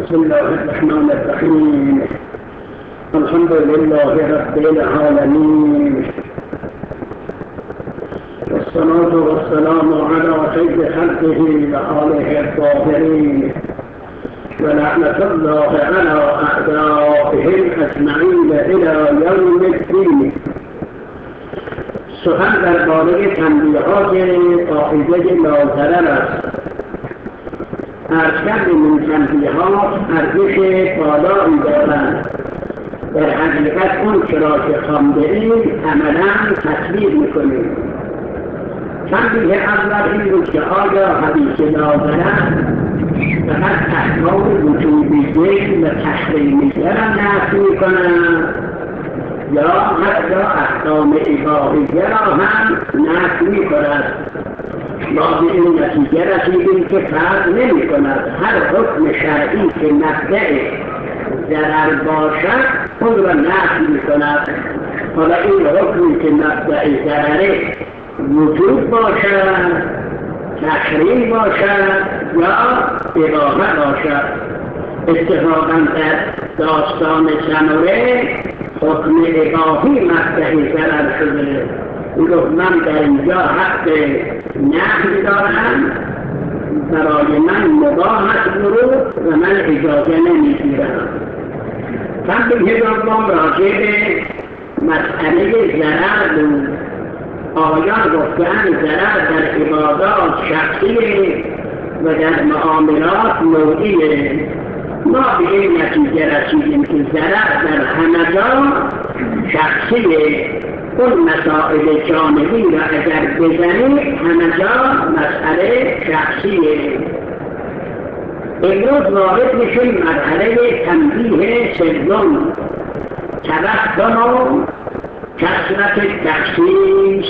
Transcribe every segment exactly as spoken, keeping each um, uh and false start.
بسم الله الرحمن الرحيم. الحمد لله رب العالمين، والصلاة والسلام على خير خلقه وآله الطاهرين، ولعنة الله على أعدائهم أجمعين إلى يوم الدين. سخن درباره تنبیهات قاعده لاضرر است. ارشد این تنبیهات ارزش بالایی دارند. در حقیقت اون چرا که خوانده‌ایم عملا تطبیق میکنیم. تنبیه اول این بود که آیا حدیث لاضرر فقط احکام وجوبیه و تحریمیه را نفی میکنند یا حتی احکام اباحیه را هم نفی میکند. ما به این نتیجه رسیدیم که فرق نمی کند. هر حکم شرعی که مبدأ ضرر باشد خود را نفی می کند. حالا این حکمی که مبدأ ضرره وجود باشد، تحریم باشد یا اباحه باشد. اتفاقا در داستان سمره حکم اباحی مبدأ ضرر شده. میگفت من در اینجا حق نهی دارم، برای من مباح است ورود و من اجازه نمیگیرم. تنبیه دوم راجع به مسئله ضرر بود. آقایان گفتند ضرر در عبادات شخصیه و در معاملات نوعیه. ما به این نتیجه رسیدیم که ضرر در همه جا شخصیه. اون مسائل جانبی را اگر بزنید همه جا مسئله شخصیه. امروز وارد میشیم مرحله تنبیه سوم، تبطن و کثرت تخصیص.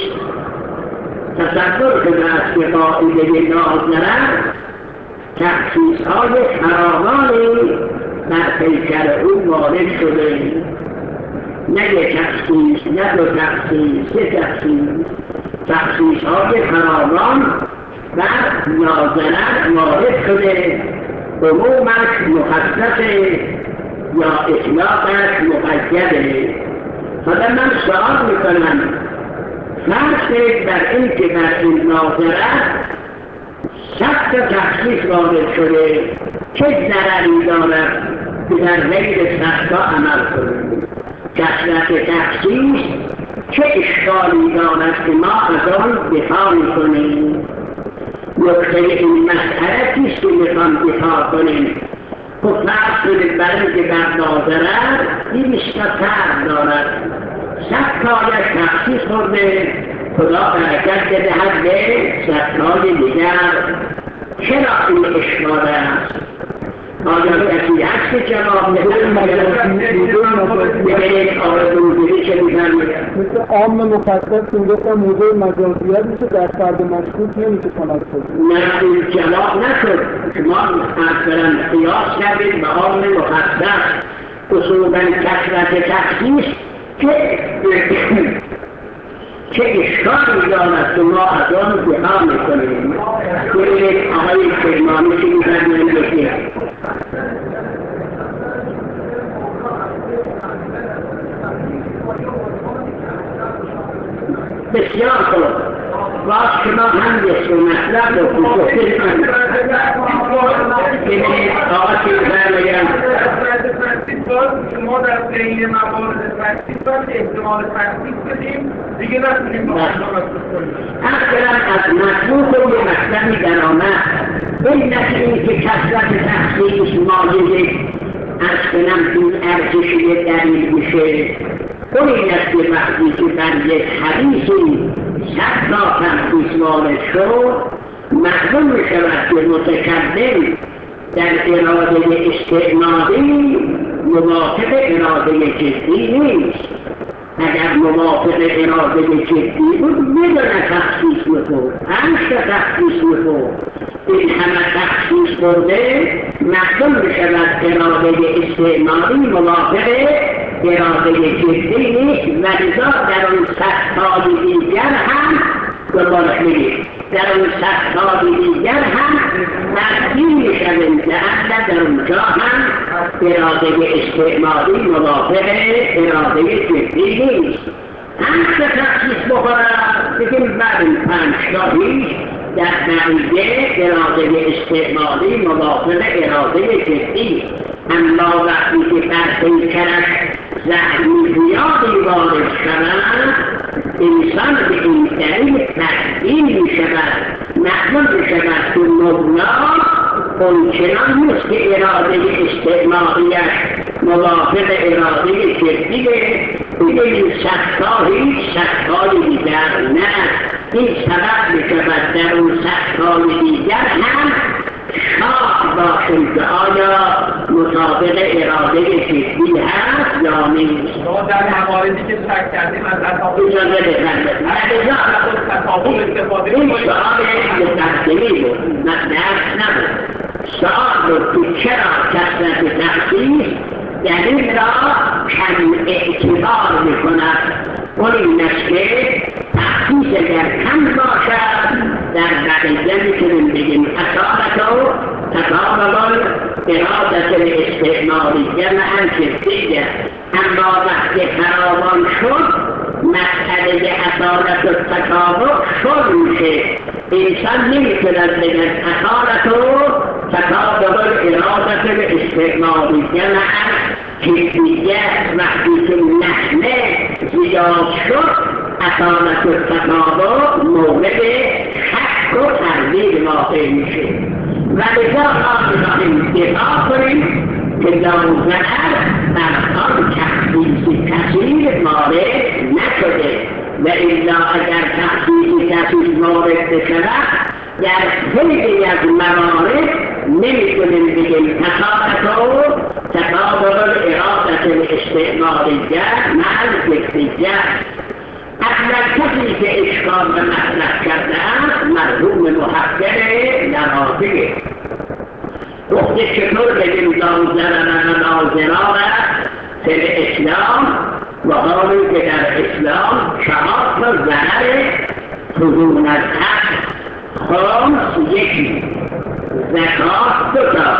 تصور شده است که قاعده لاضرر تخصیص‌های فراوانی در پیکر او وارد شده. نه یک تخصیص، نه دو تخصیص، سه تخصیص، تخصیص های فراوان و لاضرر وارد شده. عمومش مخصصه یا اطلاقش مقیده. حالا من سوال میکنم، فرض کنید بر این که بر این لاضرر صد تا تخصیص وارد شده، چه ضرری دارد که در غیر صد تا عمل کنید؟ کثرت تخصیص چه اشکالی دارد که ما از آن دفاع میکنیم؟ نکته این مسئله چیست که میخوام دفاع کنیم؟ خب فرض کنید برای که بر لاضرر بیست تا فرق دارد، صد تایش تخصیص خورده، خدا برکت بدهد به صد تای دیگر. چرا این اشکال است؟ آیا کسی هست که جواب بگید آقای بروزیری چه می‌فرماید؟ مثل عام مخصص میگفتم موضوع مجازیت میشه، در فرد مشکوک نمیشه کمک کنید. نه این جواب نشد. شما اصلا قیاس کردید به عام مخصص. اصولا کثرت تخصیص که چه اشکالی دارد که ما از آن دفاع میکنیم؟ ببینید آقای کرمانی چی می‌فرمایند بگید. بسیار خوب. باز شما هم یک سو مطلب رو گفتید کنید. ببینید آقا چی می‌فرمایند؟ ما در بین موارد تخصیص باید احتمال تخصیص بدیم دیگه نتونیم با اصلا از مطلوب و یه مطلبی در آمد این نتیجه که کثرت تخصیص مایه از کنم این ارزشی دلیل میشه. اون این است که وقتی که در یک حدیثی صد تا تخصیص وارد شد معلوم میشود که متکلم در اراده استعمالی موافق اراده جدی نیست. اگر موافق اراده جدی بود بدون تخصیص می‌خورد، همیشه تخصیص می‌خورد. این همه تخصیص برده معلوم بشود اراده استعمالی موافق اراده جدی نیست و لذا در اون صد تای دیگر هم دنبالش می‌گید. در اون صد تای دیگر هم تقدیم می‌شویم لعل در اونجا هم اراده استعمالی موافق اراده جدی نیست. هم که تخصیص بخورد بگیم بعد پنج تا هیچ در نتیجه اراده استعمالی موافق اراده جدی. اما وقتی که در پیکرش زهری زیادی وارد شود انسان به این دلیل تبدیل می شود، محمول می شود که مبنا اونچنان نیست که اراده استعمالیش موافق اراده جدیه. این سختها هیچ سختهای دیگر نه. این سبب می شود در اون سختهای دیگر هم شاک باشیم که آیا مطابق اراده جدی هست یا نیست. ما در مواردی که شک کردیم از تفاوت اجازه بفرمایید. تفاوت استفاده این سؤال مقدمی بود، مطلب نبود. سؤال بود که چرا کثرت تخصیص دلیل را کم اعتبار می کند. اون این است که تخصیص اگر کم باشد در بقیه میتونیم بگیم اصالت و تطابق اراده استعمالیه و جدیه. اما وقتی فراوان شد مسئله اصالت و تطابق شد میشه. انسان نمیتوند بگن اصالت و تطابق اراده استعمالیه و جدیه. وقتی که نحنه زیاد شد اصالت و تطابق مورد شک و تردید واقع میشه. و لذا ما میخواهیم دفاع کنیم که دانزهر در آن تخصیص کثیر وارد نشده و الا اگر تخصیص کثیر وارد بشود در خیلی از موارد نمیتونیم بگیم اصالت و تطابق اراده استعمالیه مع جدیه. اصلا کسی که اشکال و مطرح کرده است مرحوم محقق نوازیه. گفته چطور بگیم دانزرن و نازران فی اسلام و حالی که در اسلام چهار تا ضرر فزون از حق، خمس یکی، زکات دو تا،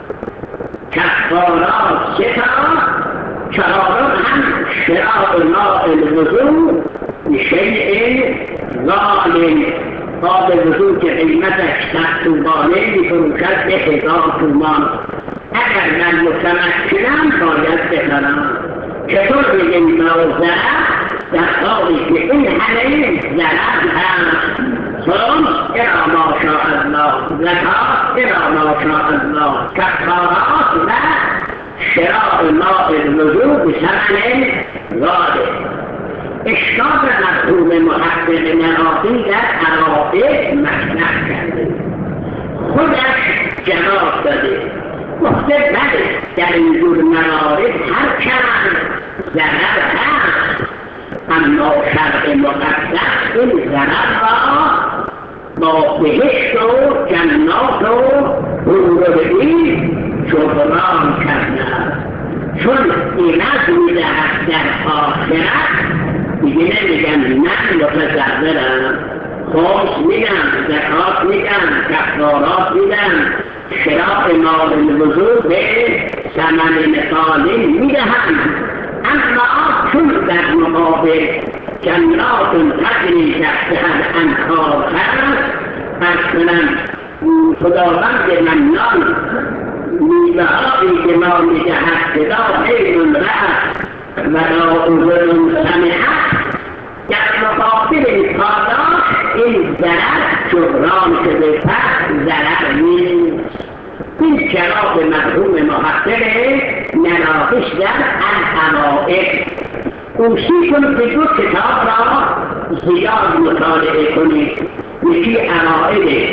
کفارات سه تا، چهارم هم شراء ماء الوضوء بشیء ظالم. آب وضوء که قیمتش صد تومانه میفروشد به هزار تومان. اگر من متمکنم باید بخرم. چطور بگیم نازده در حالی که این همه ضرر هست؟ خمس الی ما شاء الله، زکات الی ما شاء الله، کفارات و شراء ماء الوضوء بثمن غالب. اشکال مرحوم محقق نوازی در عرائض مطرح کرده، خودش جواب داده. گفته بله در اینجور موارد هر چند ضرر هست، اما شرع مقدس این ضرر را با بهشت و جنات و حورالعین جبران کرده. چون ایمت میدهد در آخرت دیگه نمیگن من متضررم، خمس میدم، زکات میدم، کفارات میدم، شراء ماء الوضوء به ثمن مثالی میدهم. اما چون در مقابل جنات تجری تحتها الانهار هست، پس کنم خداوند منان میوه‌هایی که ما میدهد که لا عین رأت ولا اذن سمعت، در مقابل پاداش این ضرر جبران شده، پس ضرر نیست. این جواب مرحوم محقق نواقش در الحوائج. اوصی کنید که دو کتاب را زیاد مطالعه کنید. یکی عرائض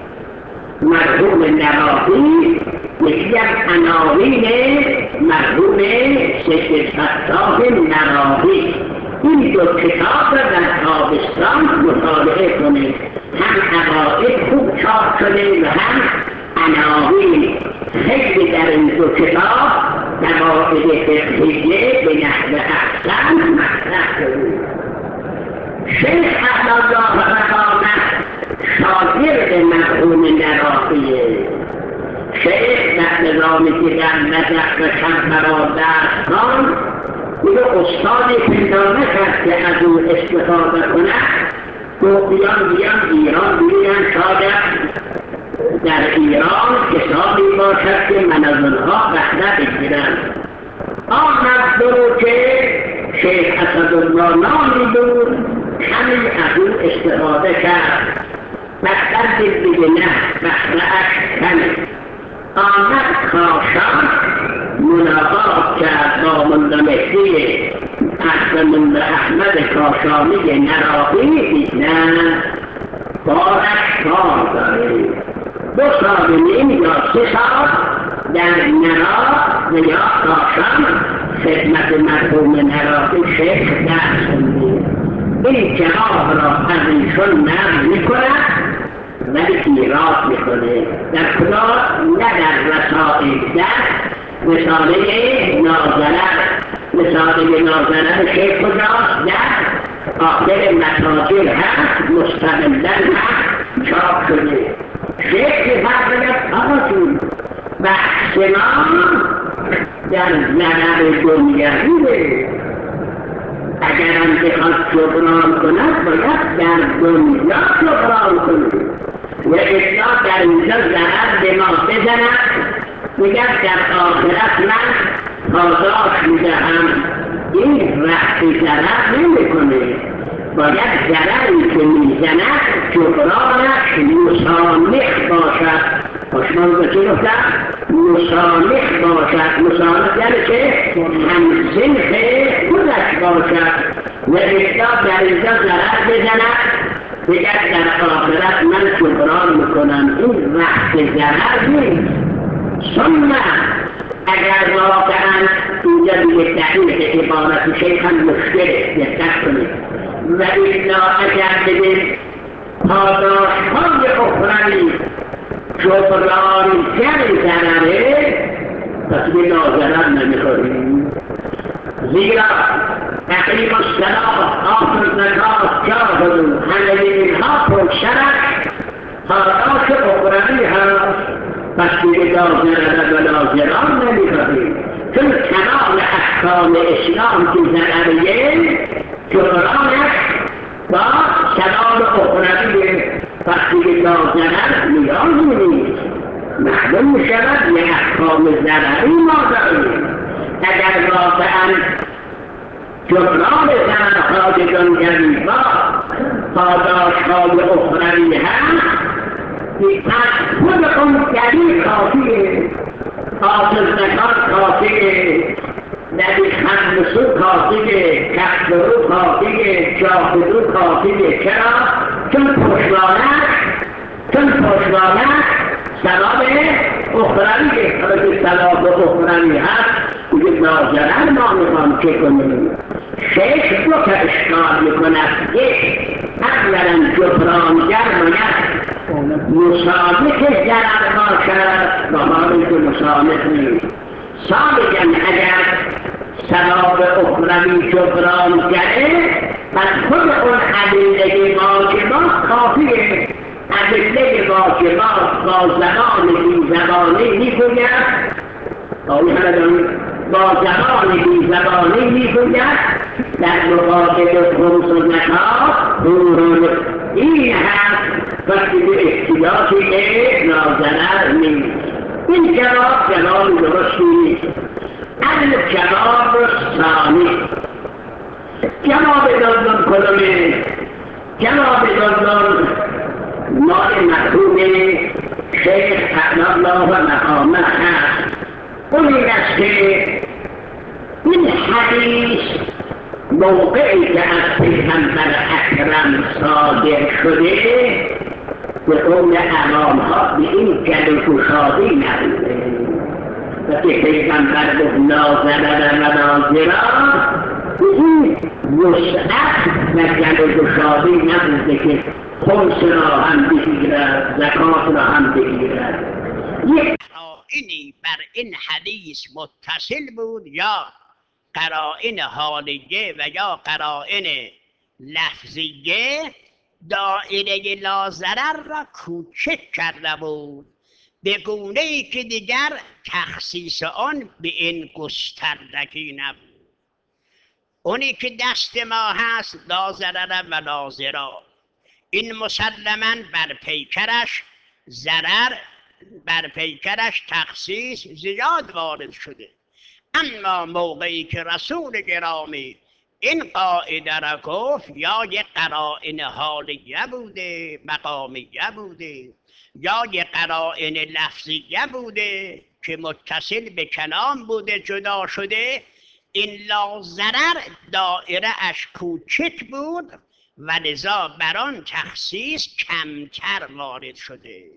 مرحوم نواقی، یکی از عناوین مرحوم سید فتاح نواقی. این دو کتاب را در تابستان مطالعه کنید. هم عقاید خوب چاپ شده و هم عناوین. خیلی در این دو کتاب قواعد فقهیه به نحو احسن مطرح شده. شیخ احمدالله مقامه شاگرد مرحوم نواقیه. شیخ در نظامی که در نجف و کمترا درس خواند دیگه استادی پیدا نکرد که از او استفاده کنه تو بیان بیان ایران ببینن شاید در ایران کتابی باشد که من از اونها بهره بگیرم. آمد برو که شیخ اسدالله نامی بود کمی از او استفاده کرد بهتر دید دیگه نه بهره اش کمی آمد کاشان ملاقات کرد با ملا مهدی از ملا احمد کاشانی نراقی دید نه بارش کار داری دو سال نیم یا سه سال در نراق و یا کاشان خدمت مرحوم نراقی شیخ درس خوندید. این جواب را از ایشون نقل میکند ولی ایراد میکنه در خدا نه در رسائل در رساله نازنر رساله نازنر شیخ کجاست در آخر متاجر هست مستقلن هست چاپ شده. شیخ میفرماید آقا جون بحث ما در ضرر دنیویه اگر هم بخواد جبران کند باید در دنیا جبران کند و اصلا در اینجا ضرر به ما بزند میگه در آخرت من پاداش میدهم این وقت ضرر نمیکنه باید ضرری که میزند جبرانش مسامح باشد. خوشمان به چه گفتم؟ مسامح باشد. مسامح یعنی که همسنخ خودش باشد و اصلا در اینجا ضرر بزند بگه در آخرت من جبران میکنم این وقت ضرر نیست. ثم اگر واقعا اینجا دیگه دقیق عبارت شیخ هم مشکله دقت کنید و الا اگر بگید پاداش های اخروی جبرانگر ضرره پس به ناضرر نمیخوریم زیرا اقیم الصلاة آت الزکات جاهدوا همه اینها پرشرک پاداش اخروی هست پس دیگه ناضرر و ناظران نمیخوریم چون تمام احکام اسلام که ضرریه جبرانش با ثواب اخرویه وقتی که ناضرر نیازی نیست معلوم میشود یه احکام ضرری ما داریم. اگر واقعا جبران ضررهای دنیوی با پاداشهای اخروی هست پس خود اون دلیل کافیه آت زکات کافیه نبی خمسو کافیه کفرو کافیه جاهدو کافیه چرا؟ چون پشتوانش چون پشتوانش ثواب اخرویه حالا که ثواب اخروی هست دیگه ناظرن ما میخوام چه کنیم. شیخ دو تا اشکال میکند یک اولا جبرانگر باید مسامح ضرر باشد و حالی که مسامح نیست. ثانیا اگر ثواب اخروی جبرانگره پس خود اون ادله واجبات کافیه. ادله واجبات با زبان بی زبانی میگوید با زبان بی زبانی میگوید در مقابل خمس و زکات این هست وقتی به احتیاجی به ناضرر نیست. این جواب جواب درستی نیست. الجواب ثانی جواب دوم کدومه؟ جواب دوم مال مرحوم شیخ اعلی الله مقامه هست. اون این است که این حدیث موقعی که از پیغمبر اکرم صادر شده به قول عوامها به این گل گشادی نبوده و که پیغمبر گفت ناضرر و ناظران به این وسعت و گل گشادی نبوده که خمس را هم بگیرد زکات را هم بگیرد. یک قرائنی بر این حدیث متصل بود یا قرائن حالیه و یا قرائن لفظیه دائره لا ضرر را کوچک کرده بود به گونه ای که دیگر تخصیص آن به این گستردگی نبود. اونی که دست ما هست لا ضرر و لا ضرار، این مسلما بر پیکرش ضرر، بر پیکرش تخصیص زیاد وارد شده. اما موقعی که رسول گرامی این قاعده را گفت، یا یک قرائن حالیه بوده، مقامیه بوده، یا یک قرائن لفظیه بوده که متصل به کلام بوده جدا شده، این لا ضرر دائره اش کوچک بود و لذا بر آن تخصیص کمتر وارد شده.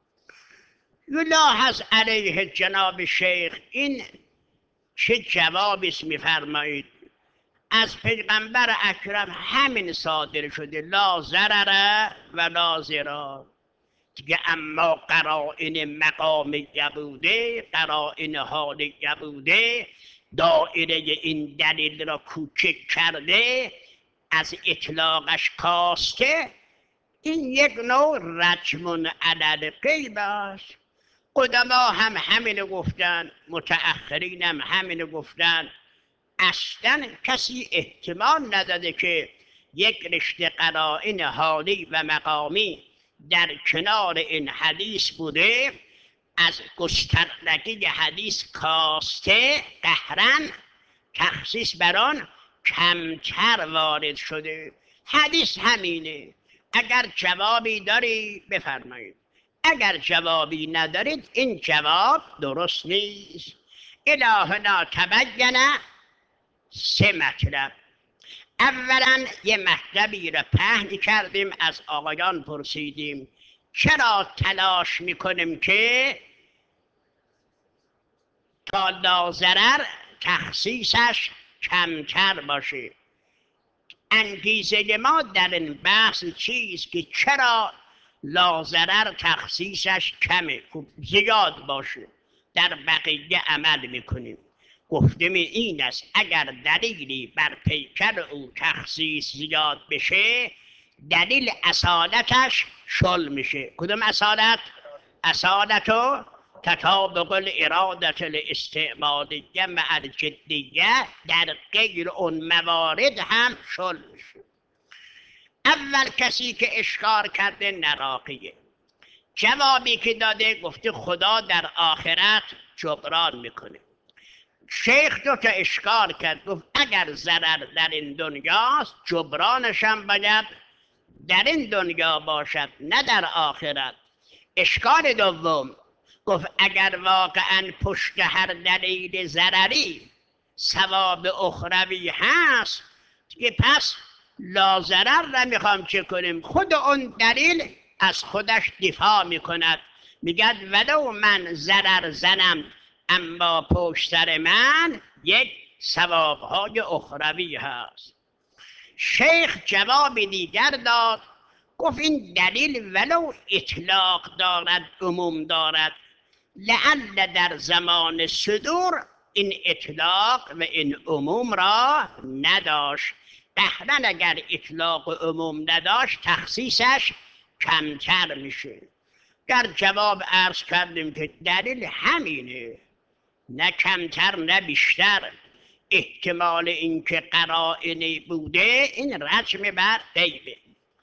یلاحظ علیه جناب شیخ این چه جوابی است میفرمایید؟ از پیغمبر اکرم همین صادر شده، لا ضرر و لا ضرار دیگه. اما قرائن مقامیه بوده، قرائن حالیه بوده، دائره این دلیل را کوچک کرده، از اطلاقش کاسته، این یک نوع رجم علی الغیب است. قدما هم همین گفتن، متأخرین هم همین گفتن. اصلا کسی احتمال نداده که یک رشته قرائن حالی و مقامی در کنار این حدیث بوده، از گستردگی حدیث کاسته قهرن تخصیص بر آن کمتر وارد شده. حدیث همینه. اگر جوابی داری بفرمایید، اگر جوابی ندارید این جواب درست نیست. الهنا تبینه سه مطلب. اولا یه مطلبی را پهن کردیم، از آقایان پرسیدیم چرا تلاش میکنیم که تا لا ضرر تخصیصش کمتر باشه. انگیزه ما در این بحث چیست که چرا لا ضرر تخصیصش کمه، خب زیاد باشه، در بقیه عمل میکنیم. گفتم این است اگر دلیلی بر پیکر او تخصیص زیاد بشه، دلیل اصالتش شل میشه. کدوم اصالت؟ اصالتو تطابق الارادت الاستعمالیه مع الجدیه، در غیر اون موارد هم شل میشه. اول کسی که اشکار کرده نراقیه، جوابی که داده گفته خدا در آخرت جبران میکنه. شیخ دو تا اشکال کرد، گفت اگر ضرر در این دنیاست جبرانش هم باید در این دنیا باشد نه در آخرت. اشکال دوم گفت اگر واقعا پشت هر دلیل ضرری ثواب اخروی هست که پس لا ضرر را میخوام چه کنیم؟ خود اون دلیل از خودش دفاع میکند، میگد ولو من ضرر زنم اما پشت سر من یک ثوابهای اخروی هست. شیخ جواب دیگر داد، گفت این دلیل ولو اطلاق دارد، عموم دارد، لعل در زمان صدور این اطلاق و این عموم را نداشت. قهرن اگر اطلاق و عموم نداشت تخصیصش کمتر میشه. در جواب عرض کردیم که دلیل همینه، نه کمتر نه بیشتر. احتمال اینکه قرائنی بوده این رجم بر غیبه.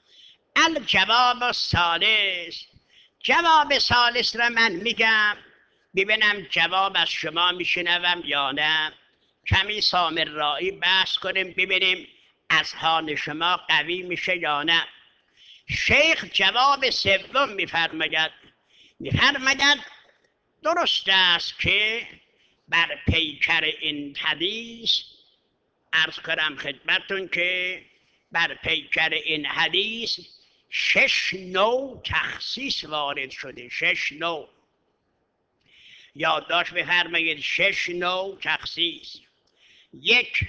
الجواب الثالث، جواب ثالث را من میگم ببینم جواب از شما میشنوم یا نه. کمی سامرایی بحث کنیم ببینیم اذهان شما قوی میشه یا نه. شیخ جواب سوم میفرماید، میفرماید درست است که بر پیکر این حدیث عرض کنم خدمتون که بر پیکر این حدیث شش نوع تخصیص وارد شده. شش نوع یادداشت بفرمایید، شش نوع تخصیص. یک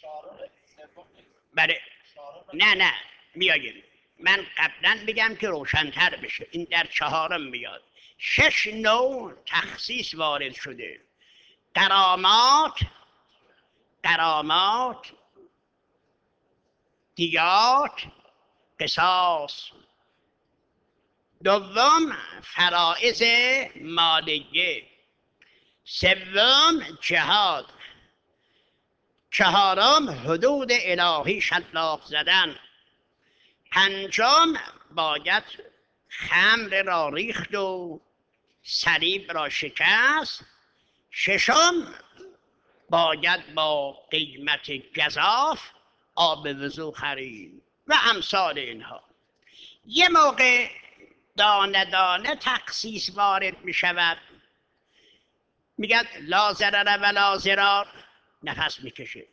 بله نه نه میاییم من قبلا بگم که روشن‌تر بشه، این در چهارم میاد. شش نوع تخصیص وارد شده. کرامات، کرامات، دیات، قصاص. دوم فرائض مالیه، سوم جهاد، چهارم حدود الهی شلاق زدن، پنجم باید خمر را ریخت و صلیب را شکست، ششم باید با قیمت گزاف آب وضو خرید و امثال اینها. یه موقع دانه دانه تخصیص وارد می شود، میگن لا ضرر ولا ضرار، نفس میکشه،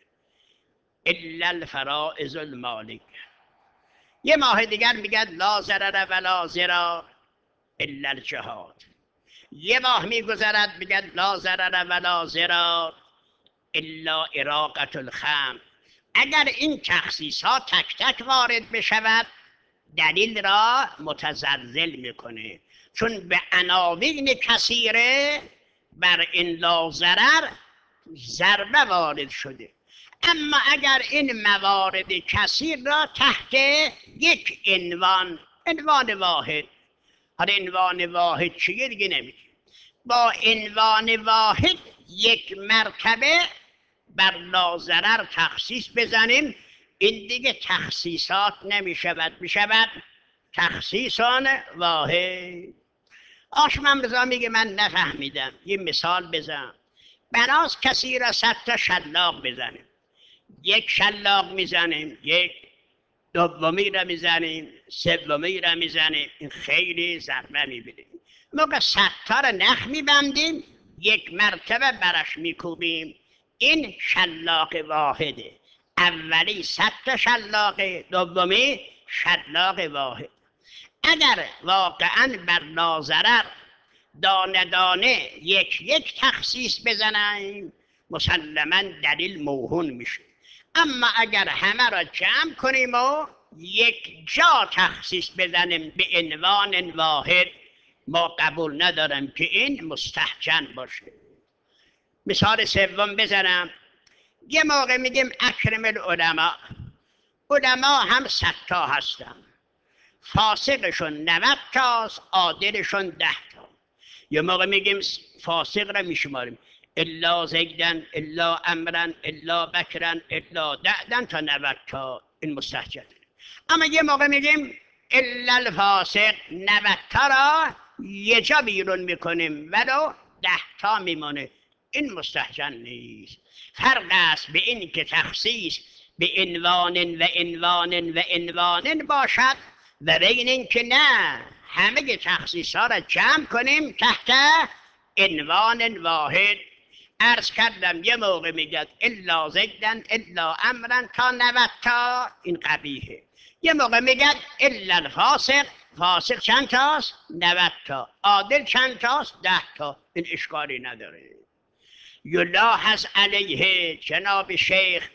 الا الفرائض المالیه. یه ماه دیگر میگن لا ضرر ولا ضرار الا الجهاد. یه ماه میگذرد میگن لا ضرر ولا ضرار الا اراقة الخمر. اگر این تخصیص ها تک تک وارد بشود دلیل را متزلزل میکنه، چون به عناوین کثیره بر این لا ضرر ضربه وارد شده. اما اگر این موارد کثیر را تحت یک عنوان، عنوان واحد، حالا عنوان واحد چیه دیگه نمیگه، با عنوان واحد یک مرتبه بر لا ضرر تخصیص بزنیم، این دیگه تخصیصات نمی شود، می شود تخصیصان واحد. آشم رضا میگه من نفهمیدم، یه مثال بزن. بناس کسی را صد تا شلاق بزنیم، یک شلاق میزنیم، یک دومی را میزنیم، سومی را میزنیم، این خیلی ضربه میبینیم. موقع صد تا را نخ میبندیم، یک مرتبه برش میکوبیم، این شلاق واحده. اولی صد تا شلاق، دومی شلاق واحد. اگر واقعا بر لا ضرر دانه دانه یک یک تخصیص بزنیم مسلما دلیل موهون میشه. اما اگر همه را جمع کنیم و یک جا تخصیص بزنیم به عنوان واحد، ما قبول ندارم که این مستحجن باشه. مثال سوم بزنم. یه موقع میگیم اکرم العلماء، علما هم صد تا هستن، فاسقشون نود تاست، عادلشون ده تا. یه موقع میگیم فاسق را میشماریم الا زیدن الا امرن الا بکرن الا دعدن تا نود تا، این مستحجن. اما یه موقع میگیم الا الفاسق، نود تا را یه جا بیرون میکنیم ولو ده تا میمونه، این مستحجن نیست. فرق است به این که تخصیص به عنوان و عنوان و عنوان باشد و بین این که نه همه تخصیص ها را جمع کنیم تحت عنوان واحد. عرض کردم یه موقع میگد الا زیدن الا امرن تا نود تا، این قبیحه. یه موقع میگد الا الفاسق، فاسق چند تاست؟ نود تا. عادل چند تاست؟ ده تا، این اشکالی نداره. یلاحظ علیه جناب شیخ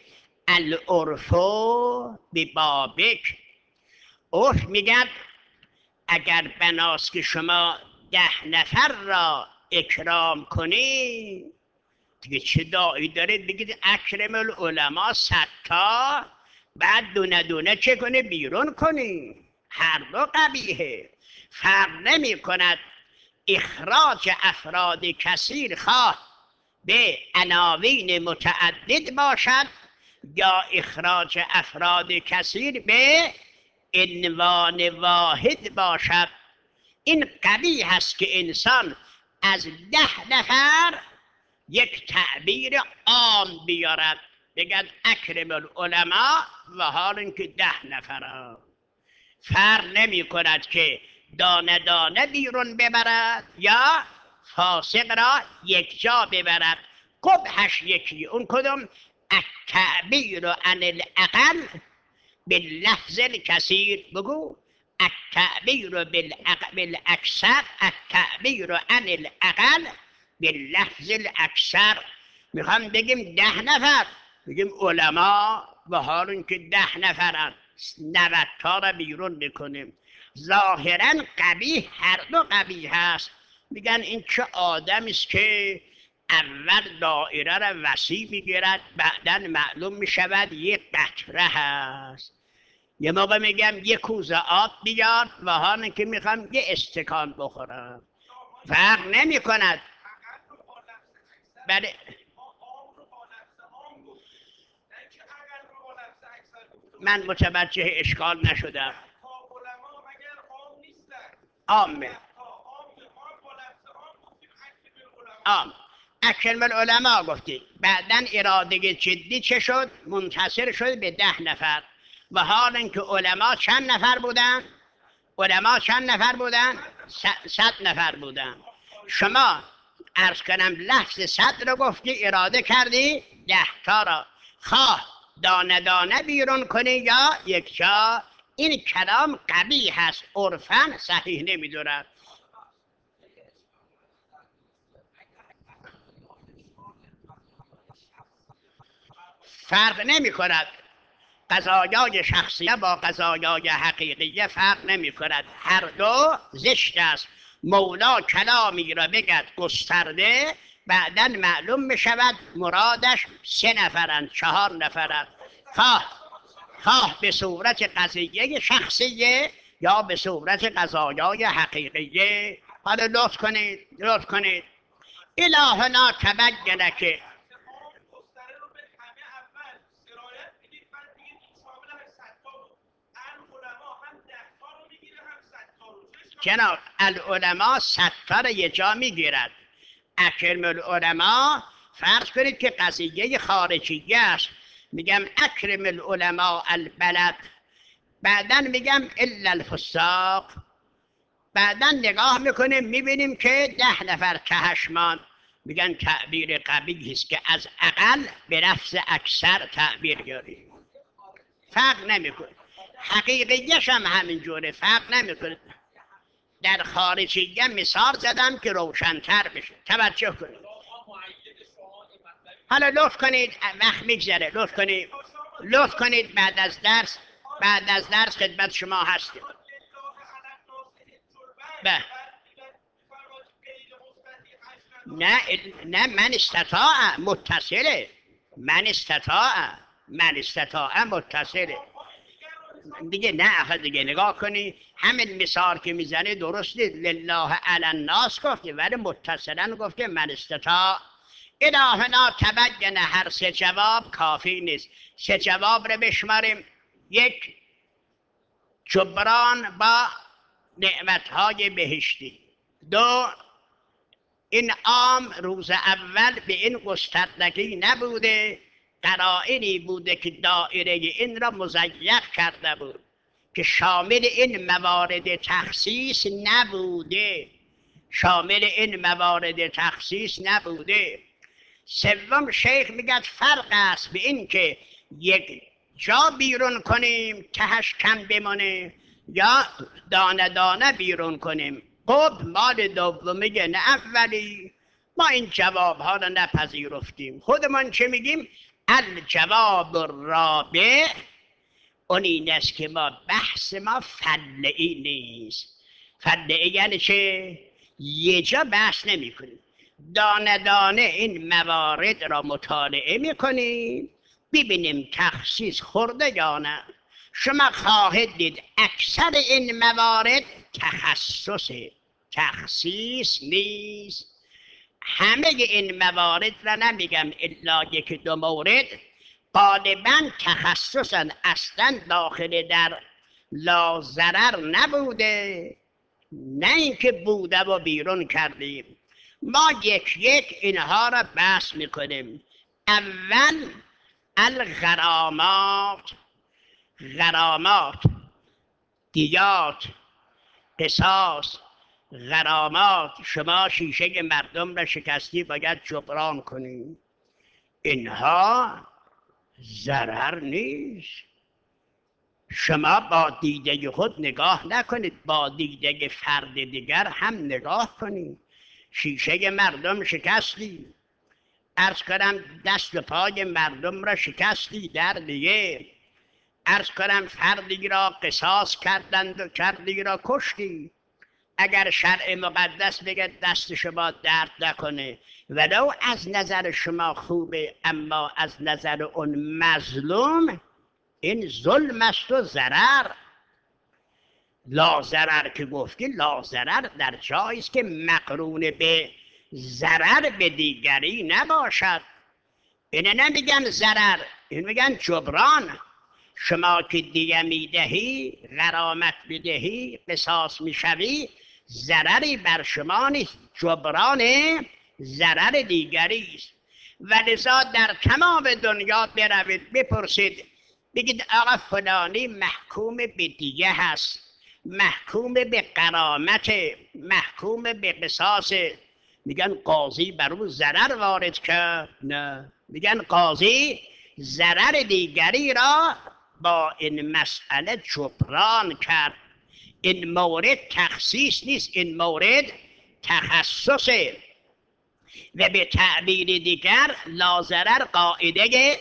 العرفو ببابک. عرف میگد اگر بناست که شما ده نفر را اکرام کنی، دیگه چه داعی داره بگید اکرم العلماء صد تا، بعد دونه دونه چه کنه بیرون کنی؟ هر دو قبیحه. فرق نمی کند اخراج افراد کثیر خواه به عناوین متعدد باشد یا اخراج افراد کثیر به عنوان واحد باشد. این قبیح است که انسان از ده نفر یک تعبیر عام بیارد، بگد اکرم العلماء و حال اینکه ده نفر. فرق نمی کند که دانه دانه بیرون ببرد یا فاسق را یک جا ببرد. قبحش یکی، اون کدوم؟ التعبیر عن الاقل باللفظ الکثیر. بگو التعبیر بالاکثر، التعبیر عن الاقل باللفظ الاکثر. میخوام بگیم ده نفر، بگیم علما و حال اینکه ده نفرن، نود تا را بیرون میکنیم. ظاهرا قبیح، هر دو قبیح هست. میگن این چه آدمی است که اول دایره را وسیع میگیرد بعدا معلوم میشود یک قطره هست. یه موقع میگم یه کوزه آب بیار و حالا که میخوام یه استکان بخورم، فرق نمی کند. بله من متوجه اشکال نشدم. عامه عام اکرم العلماء گفتید. بعدن اراده جدی چه شد؟ منتصر شد به ده نفر. و حال اینکه علما چند نفر بودن؟ علما چند نفر بودن؟ صد نفر بودن. شما عرض کنم لفظ صد رو گفتی، اراده کردی ده تا را، خواه دانه دانه بیرون کنی یا یک جا. این کلام قبیح هست، عرفاً صحیح نمیدونم. فرق نمی کند. قضایای شخصیه با قضایای حقیقیه فرق نمی کند، هر دو زشت است. مولا کلامی را بگد گسترده، بعدا معلوم می شود مرادش سه نفرند چهار نفرند، خواه خواه به صورت قضیه شخصیه یا به صورت قضایای حقیقیه. حالا لطف کنید لطف کنید الهنا تبینه که جناب العلماء ستار یه جا میگیرد. اکرم العلماء فرض کنید که قضیه خارجیه است، میگم اکرم العلماء البلد، بعدا میگم الا الفساق، بعدا نگاه میکنیم میبینیم که ده نفر کهشمان، میگن تعبیر قبیح است که از اقل به لفظ اکثر تعبیر یاری. فرق نمیکنه، حقیقیش هم همینجوره، فرق نمیکنه. در خارجیه مثال زدم که روشن‌تر بشه، توجه کنید. حالا لطف کنید، وقت میگذره، لطف کنید لطف کنید بعد از درس بعد از درس خدمت شما هستیم. به نه نه من استطاع متصله، من استطاع من استطاع متصله دیگه. نه آخه دیگه نگاه کنی همین مثال که میزنه درست نیست. لله علی الناس گفته ولی متصلا گفته من استطاع. الهنا تبین، هر سه جواب کافی نیست. سه جواب رو بشماریم. یک، جبران با نعمتهای بهشتی. دو، این عام روز اول به این گستردگی نبوده، قرائنی بوده که دایره این را مضیق کرده بود که شامل این موارد تخصیص نبوده، شامل این موارد تخصیص نبوده. سوم، شیخ میگه فرق است به این که یک جا بیرون کنیم تهش کم بمانه یا دانه دانه بیرون کنیم. خب مال دومیه نه اولی. ما این جواب ها را نپذیرفتیم. خودمان چه میگیم؟ الجواب الرابع اون این است که ما بحث ما فلعی نیست. فلعی یعنی چه؟ یه جا بحث نمی کنیم، دانه دانه این موارد را مطالعه میکنیم ببینیم تخصیص خورده یا نه. شما خواهد دید اکثر این موارد تخصص تخصیص نیست. همه این موارد را نمیگم الا یکی دو مورد غالبا تخصصا، اصلا داخل در لا ضرر نبوده، نه اینکه بوده و بیرون کردیم. ما یک یک اینها را بحث میکنیم. اول الغرامات، غرامات، دیات، قصاص، غرامات. شما شیشه مردم را شکستی باید جبران کنی. اینها ضرر نیست. شما با دیده خود نگاه نکنید، با دیده فرد دیگر هم نگاه کنید. شیشه مردم شکستی، عرض کنم دست و پای مردم را شکستی در دیگه، عرض کنم فردی را قصاص کردند و فردی را کشتی. اگر شرع مقدس بگه دست شما درد نکنه ولو از نظر شما خوبه، اما از نظر اون مظلوم این ظلم است و ضرر. لازرر که گفتی، لازرر در جایی است که مقرون به ضرر به دیگری نباشد. اینه نمیگن ضرر، این میگن جبران. شما که دیه میدهی، غرامت بدهی، قصاص میشوی، ضرری بر شما نیست، جبران ضرر دیگری است. و لذا در تمام دنیا بروید بپرسید، بگید آقا فلانی محکوم به دیه هست، محکوم به غرامت، محکوم به قصاص، میگن قاضی بر او ضرر وارد کرد؟ نه، میگن قاضی ضرر دیگری را با این مسئله جبران کرد. این مورد تخصیص نیست، این مورد تخصصه. و به تعبیر دیگر لازرر قاعده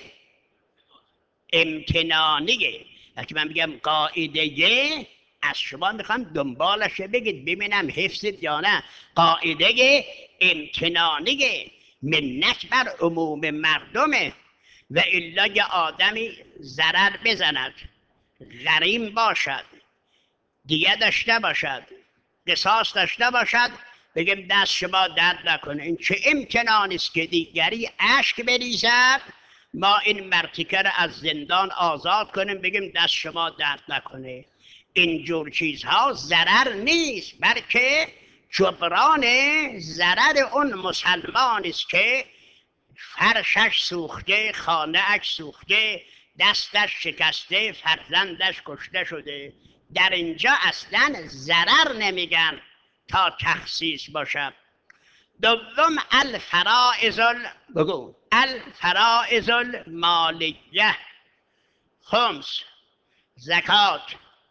امتنانیه. وقتی من بگم قاعده، از شما میخوام دنبالش بگید ببینم حفظید یا نه. قاعده امتنانیه، منت بر عموم مردمه. و الا یه آدمی ضرر بزند، غریم باشد، دیگه داشته باشد، قصاص داشته باشد، بگیم دست شما درد نکنه. این چه امتنانی است که دیگری اشک بریزد، ما این مرتکه را از زندان آزاد کنیم، بگیم دست شما درد نکنه. اینجور چیزها ضرر نیست، بلکه جبران ضرر اون مسلمان است که فرشش سوخته، خانه اش سوخته، دستش شکسته، فرزندش کشته شده. در اینجا اصلا ضرر نمیگن تا تخصیص باشد. دوم الفرائض ال... بگو الفرائض المالیه، خمس، زکات،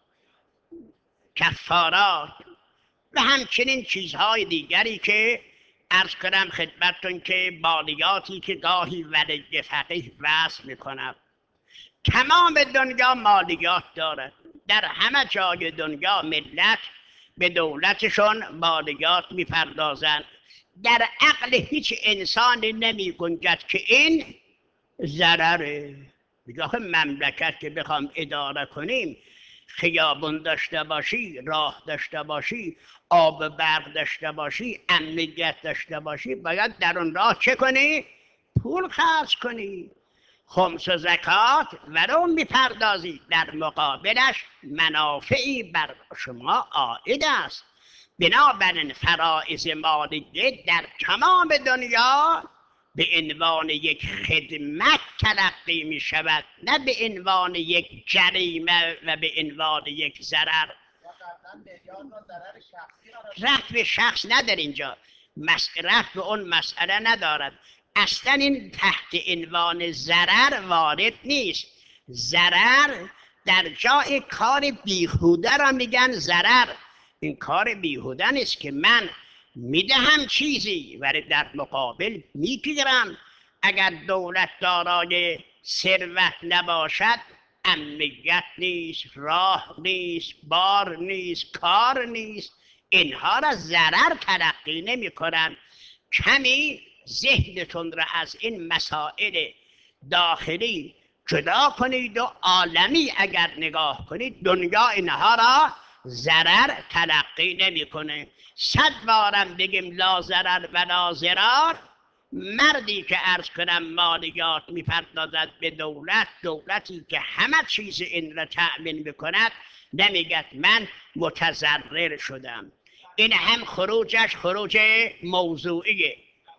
کفارات و همچنین چیزهای دیگری که عرض کنم خدمتتون که مالیاتی که گاهی ولی فقیه وصل میکنم. تمام دنیا مالیات دارد، در همه جای دنیا ملت به دولتشون مالیات میپردازند. در عقل هیچ انسانی نمی گنجد که این ضرره. میگه مملکت که بخوام اداره کنیم، خیابون داشته باشی، راه داشته باشی، آب برق داشته باشی، امنیت داشته باشی، باید در اون راه چه کنی؟ پول خرج کنی. خمس و زکات ولو میپردازی، در مقابلش منافعی بر شما عائد است. بنابراین فرائض مالیه در تمام دنیا به عنوان یک خدمت تلقی می شود، نه به عنوان یک جریمه و به عنوان یک ضرر. رفت به شخص نداره اینجا، رفت به اون مسئله ندارد. اصلا این تحت عنوان ضرر وارد نیست. ضرر در جای کار بیهوده را میگن ضرر. این کار بیهوده نیست که من میدهم چیزی ولی در مقابل میگیرم. اگر دولت دارای ثروت نباشد، امنیت نیست، راه نیست، بار نیست، کار نیست، اینها را ضرر تلقی نمی کنن. کمی ذهنتون را از این مسائل داخلی جدا کنید و عالمی اگر نگاه کنید، دنیا اینها را ضرر تلقی نمیکنه. صد بارم بگیم لا ضرر و لا ضرار. مردی که عرض کنم مالیات میپردازد به دولت، دولتی که همه چیز این را تأمین میکند، نمیگد من متضرر شدم. این هم خروجش خروج موضوعیه.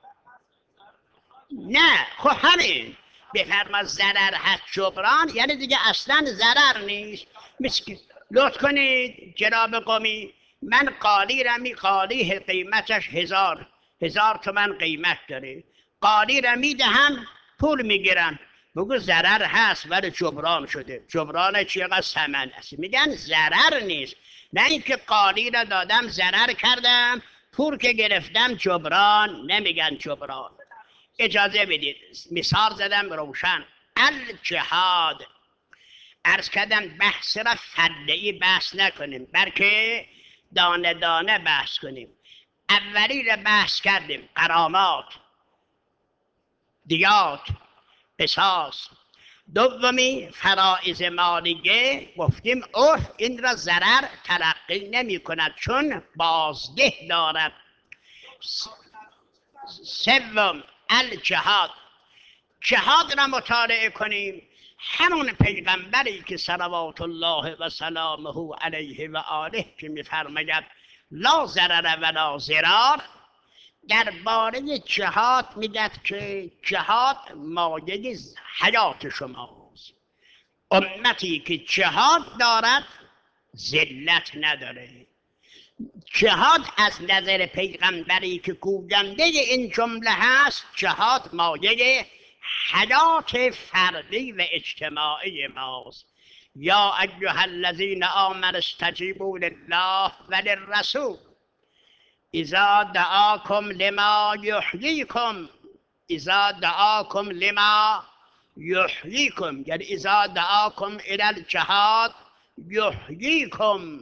نه خب همین بفرما ضرر هست جبران، یعنی دیگه اصلا ضرر نیست. مثل لطف کنید جناب قمی، من قالی رمی، قالی قیمتش هزار هزار تومن قیمت داره، قالی را میدهم پول میگیرم، بگو ضرر هست ولی جبران شده. جبران چقدر ثمن است؟ میگن ضرر نیست. نه اینکه قالی را دادم ضرر کردم، پول که گرفتم جبران، نمیگن جبران. اجازه بدید مثال زدم روشن. الجهاد، عرض کردم بحث را فرده‌ای بحث نکنیم، بلکه دانه دانه بحث کنیم. اولی را بحث کردیم غرامات، دیات، قصاص. دومی فرائض مالیه گفتیم عرف این را ضرر تلقی نمی کند چون بازده دارد. سوم الجهاد، جهاد را مطالعه کنیم. همون پیغمبری که صلوات الله و سلامه علیه و آله که میفرماید لا ضرر ولا ضرار، درباره جهاد میگد که جهاد مایه حیات شماست. امتی که جهاد دارد ذلت نداره. جهاد از نظر پیغمبری که گوینده این جمله هست، جهاد مایه حیات فردی و اجتماعی ماست. یا ایها الذین آمنوا استجیبوا لله و للرسول اذا دعاکم لما یحییکم، اذا دعاکم لما یحییکم یعنی اذا دعاکم الی الجهاد یحییکم.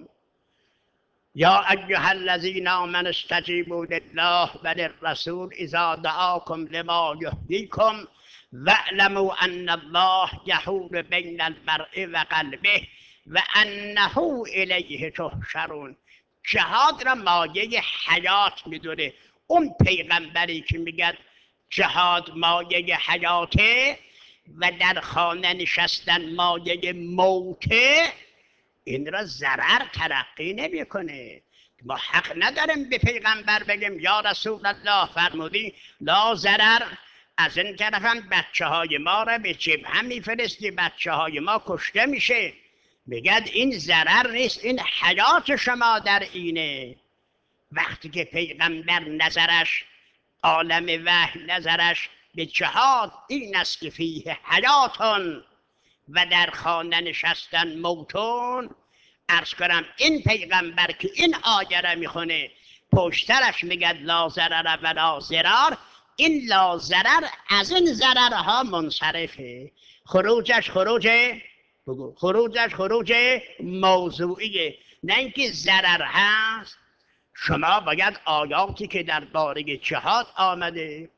یا ایها الذین آمنوا استجیبوا لله و للرسول اذا دعاکم لما یحییکم واعلموا ان الله یحول بین المرء و قلبه و انه الیه تحشرون. جهاد را مایه حیات میدونه. اون پیغمبری که میگه جهاد مایه حیاته و در خانه نشستن مایه موته، این را ضرر تلقی نمیکنه. ما حق نداریم به پیغمبر بگیم یا رسول الله فرمودی لا ضرر، از این طرف هم بچه های ما را به جبهه میفرستی، بچه های ما کشته میشه. میگد این ضرر نیست، این حیات شما در اینه. وقتی که پیغمبر نظرش، عالم وحی نظرش به جهاد این است که فیه حیاتون و در خانه نشستن موتون، عرض کنم این پیغمبر که این آیه را میخونه پشترش میگد لا ضرر ولا ضرار، این لا ضرر از این ضررها منصرفه. خروجش خروج بگو خروجش خروج موضوعیه، نه اینکه ضرر هست. شما باید آیاتی که درباره جهاد آمده،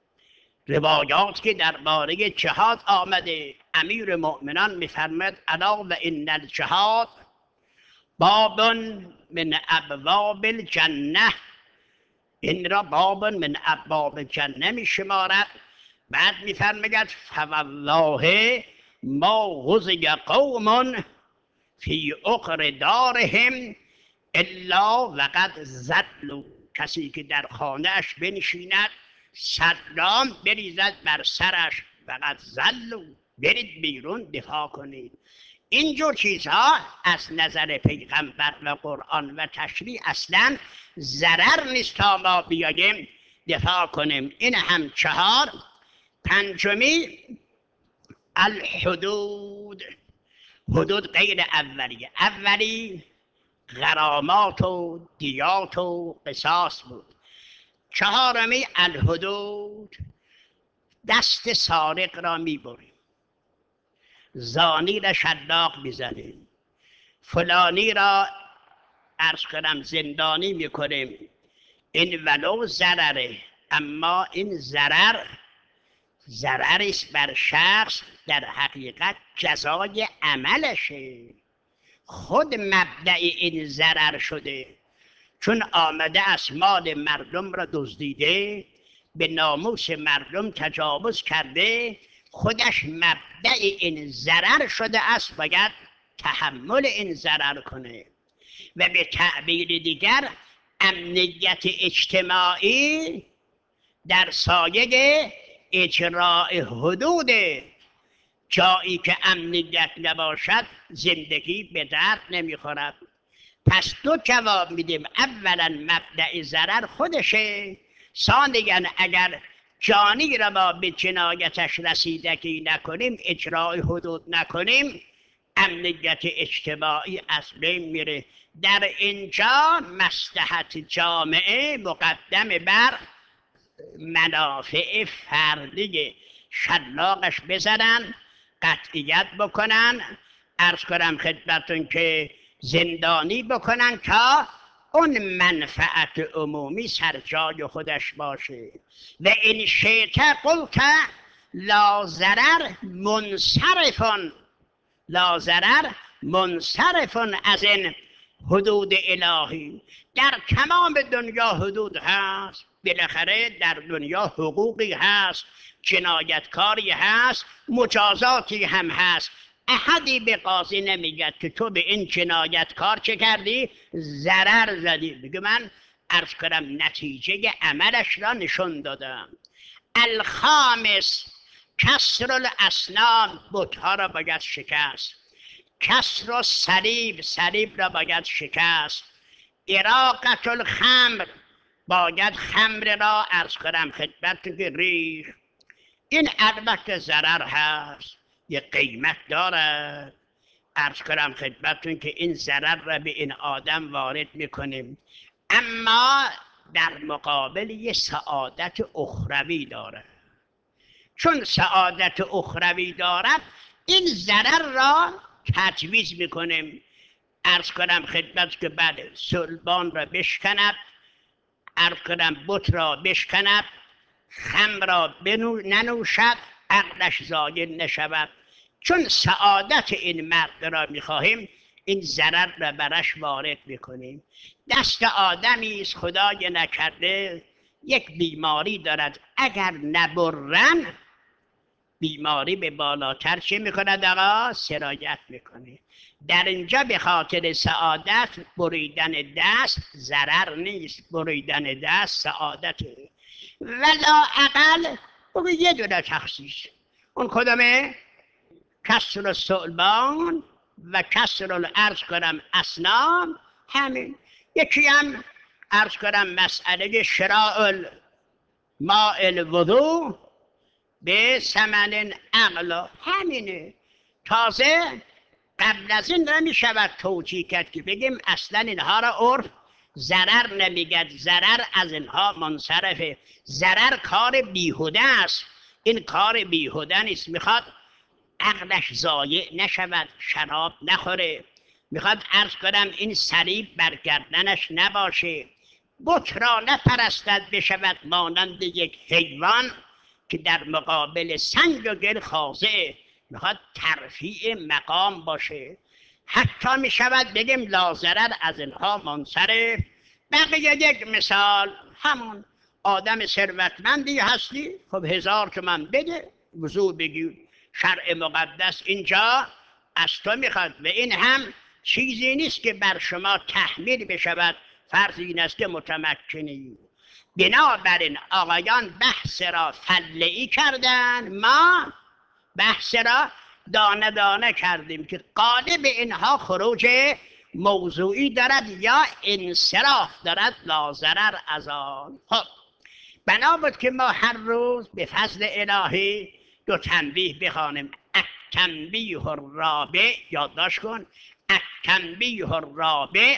روایات که درباره جهاد آمده، امیر مؤمنان میفرماید الا و ان الجهاد باب من ابواب الجنه، این را باب من ابواب جنه میشمارد. بعد میفرماید فوالله ما غزی قوم فی عقر دارهم الا وقد ذلوا، کسی که در خانه اش بنشیند سلام بریزد بر سرش، فقط ذلوا، برید بیرون دفاع کنید. اینجور چیزها از نظر پیغمبر و قرآن و تشریع اصلا ضرر نیست تا ما بیاییم دفاع کنیم. این هم چهار. پنجمی الحدود، حدود غیر اولیه. اولی غرامات و دیات و قصاص بود. چهارمی الحدود، دست سارق را میبریم، زانی را شلاق میزنیم، فلانی را عرض کنم زندانی میکنیم. این ولو ضرره، اما این ضرر ضرری است بر شخص، در حقیقت جزای عملشه. خود مبدأ این ضرر شده، چون آمده است مال مردم را دزدیده، به ناموس مردم تجاوز کرده، خودش مبدأ این ضرر شده است، باید تحمل این ضرر کنه. و به تعبیر دیگر امنیت اجتماعی در سایه اجراء حدود. جایی که امنیت نباشد زندگی به درد نمیخورد. پس دو جواب میدیم. اولا مبدأ ضرر خودشه، ثانیا اگر جانی را ما به جنایتش رسیدگی نکنیم، اجراء حدود نکنیم، امنیت اجتماعی از بین میره. در اینجا مصلحت جامعه مقدم بر منافع فردی. شلاقش بزنن، قطعیت بکنن، عرض کنم خدمتون که زندانی بکنن تا اون منفعت عمومی سر جای خودش باشه. و این شیطه قلت لا ضرر منصرفون، لا ضرر منصرفون از این حدود الهی. در تمام دنیا حدود هست، بالاخره در دنیا حقوقی هست، جنایتکاری هست، مجازاتی هم هست. احدی به قاضی نمیگه که تو به این جنایتکار چه کردی؟ ضرر زدی. بگه من عرض کنم نتیجه عملش را نشون دادم. الخامس کسر الاسنان، بتها را باید شکست. کسر الصلیب، صلیب را باید شکست. اراقة الخمر، باید خمر را عرض کنم خدمت که ریخ. این البته ضرر هست، یه قیمت دارد. عرض کنم خدمتتون که این ضرر را به این آدم وارد میکنیم، اما در مقابل یه سعادت اخروی دارد. چون سعادت اخروی دارد این ضرر را تجویز میکنیم. عرض کنم خدمت که بعد صلبان را بشکند، عرض کنم بت را بشکند، خمر را ننوشد، عقلش زایل نشود. چون سعادت این مرد را میخواهیم این ضرر را برش وارد میکنیم. دست آدمی است خدای نکرده یک بیماری دارد، اگر نبرن بیماری به بالاتر چه میکند آقا؟ سرایت میکنه. در اینجا به خاطر سعادت بریدن دست ضرر نیست، بریدن دست سعادته. ولا اقل بگو یه دونه تخصیص، اون کدامه؟ کسر الصلبان و کسر الارض کنم اسنان. همین یکی هم عرض کنم مسئله شراء ماء الوضوء به ثمن اغلا، همینه. تازه قبل از این نمی شود توجیه کرد که بگیم اصلا اینها را عرف ضرر نمیگد، ضرر از اینها منصرفه. ضرر کار بیهوده است، این کار بیهوده نیست. میخواد عقلش ضایع نشود، شراب نخوره، میخواد عرض کنم این صلیب بر گردنش نباشه، بت را نپرستد بشود مانند یک حیوان که در مقابل سنگ و گل خاضعه. میخواد ترفیع مقام باشه. حتی میشود بگیم لا ضرر از اینها منصرف. بقیه یک مثال، همون آدم ثروتمندی هستی، خب هزار تومان بده وضوع بگیر، شرع مقدس اینجا از تو میخواد و این هم چیزی نیست که بر شما تحمیل بشود، فرض این است که متمکنی. بنابراین آقایان بحث را فله‌ای کردن، ما بحث را دانه دانه کردیم که غالب اینها خروج موضوعی دارد یا انصراف دارد، لا ضرر از آن. خب بنا بود که ما هر روز به فضل الهی دو تنبیه بخوانیم. التنبیه الرابع، یادداشت کن، التنبیه الرابع،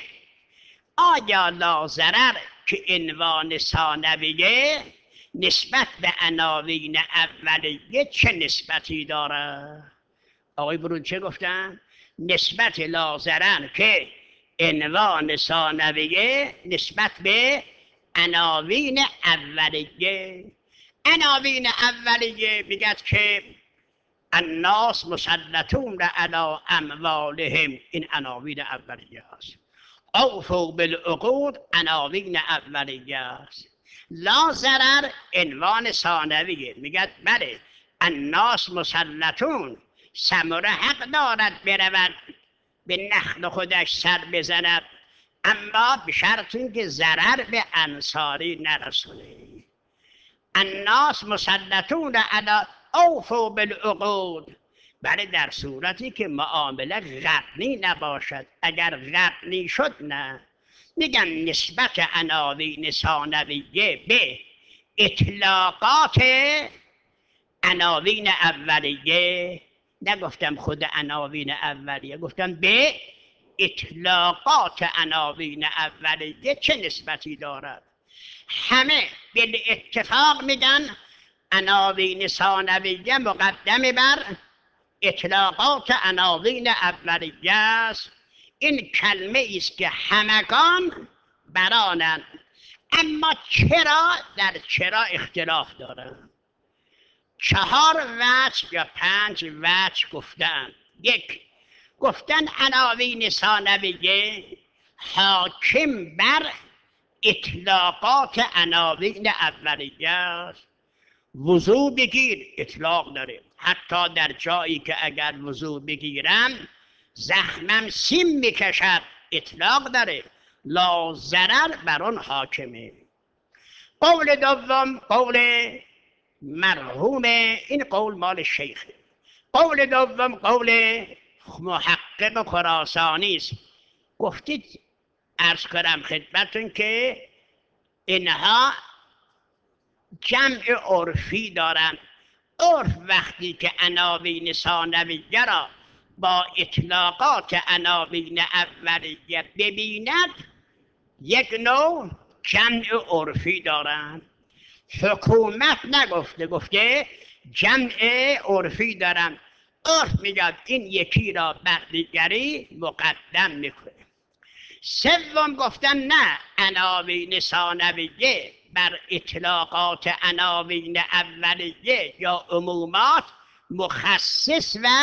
آیا لا ضرر که عنوان ثانویه نسبت به عناوین اولیه چه نسبتی داره؟ آقای برون چه گفتن؟ نسبت لا ضرر که عنوان ثانویه نسبت به عناوین اولیه. عناوین اولیه میگد که الناس مسلطون علی اموالهم، این عناوین اولیه است. اوفوا بالعقود عناوین اولیه است. لا ضرر عنوان ثانویه، میگد بله الناس مسلطون، ثمره حق دارد برود به نخل خودش سر بزند، اما به شرط اینکه ضرر به انصاری نرسونه. الناس مسلطون علی اوفوا بالعقود، بله در صورتی که معامله غرنی نباشد. اگر غرنی شد نه. میگن نسبت عناوین ثانویه به اطلاقات عناوین اولیه، نگفتم خود عناوین اولیه، گفتم به اطلاقات عناوین اولیه چه نسبتی دارد. همه به اتفاق میگن عناوین ثانویه مقدم بر اطلاقات عناوین اولیه است. این کلمه است که همگان برانند، اما چرا در چرا اختلاف دارند. چهار وجه یا پنج وجه گفتن. یک، گفتن عناوین ثانویه حاکم بر اطلاقات عناوین اولیه است. وضوع بگیر اطلاق داره، حتی در جایی که اگر وضوع بگیرم زخمم سیم میکشد اطلاق داره، لا ضرر بر آن حاکمه. قول دوم قول مرحوم، این قول مال شیخه. قول دوم قول محقق خراسانی است. گفتید عرض کنم خدمتون که اینها جمع عرفی دارن. عرف وقتی که عناوین ثانویه را با اطلاقات عناوین اولیه ببیند یک نوع جمع عرفی دارن. حکومت نگفته، گفته جمع عرفی دارن. عرف میگه این یکی را بر دیگری مقدم میکنه. سوم گفتن نه، عناوین ثانویه بر اطلاقات عناوین اولیه یا عمومات مخصص و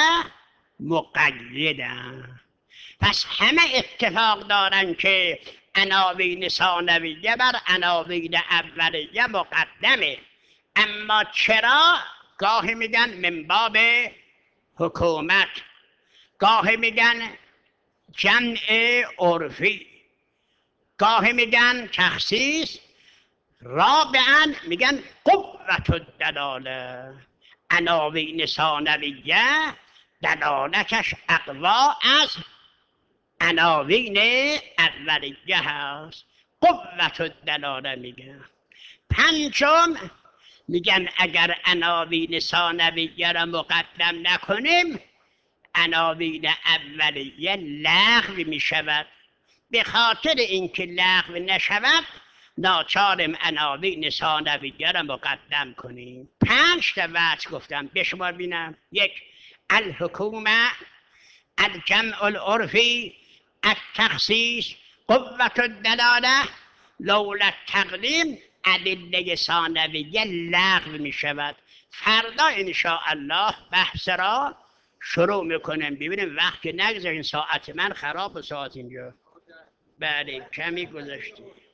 مقیدن. پس همه اتفاق دارن که عناوین ثانویه بر عناوین اولیه مقدمه. اما چرا؟ گاهی میگن من باب حکومت، گاهی میگن جمع عرفی، گاهی میگن تخصیص، رابعا میگن قوت الدلاله. عناوین ثانویه دلالتش اقوا از عناوین اولیه هست، قوت الدلاله میگن. پنجم میگن اگر عناوین ثانویه را مقدم نکنیم عناوین اولیه لغو میشود. به خاطر اینکه لغو نشود ناچارم عناوین ثانویه را مقدم کنیم. پنج تا وجه گفتم به شما بینم. یک، الحکومه، الجمع العرفی، التخصیص، قوت الدلاله. لولا التقدیم ادله ثانویه لغو می شود. فردا انشاءالله بحث را شروع میکنم. ببینیم وقت که نگذارین، ساعت من خراب و ساعت اینجا. بله کمی گذاشتیم.